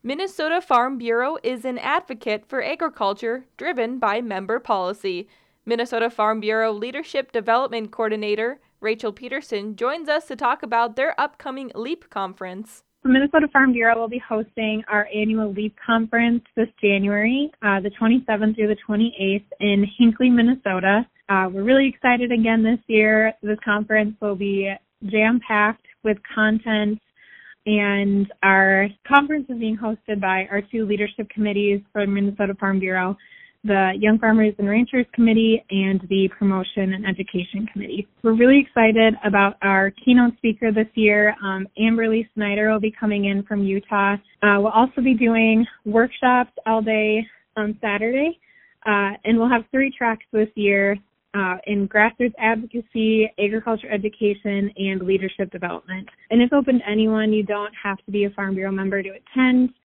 Minnesota Farm Bureau is an advocate for agriculture driven by member policy. Minnesota Farm Bureau Leadership Development Coordinator Rachel Peterson joins us to talk about their upcoming LEAP conference. The Minnesota Farm Bureau will be hosting our annual LEAP conference this January, the 27th through the 28th in Hinckley, Minnesota. We're really excited again this year. This conference will be jam-packed with content, and our conference is being hosted by our two leadership committees for Minnesota Farm Bureau, the Young Farmers and Ranchers Committee and the Promotion and Education Committee. We're really excited about our keynote speaker this year. Amberly Snyder will be coming in from Utah. We'll also be doing workshops all day on Saturday, and we'll have 3 tracks this year in grassroots advocacy, agriculture education, and leadership development. And it's open to anyone. You don't have to be a Farm Bureau member to attend.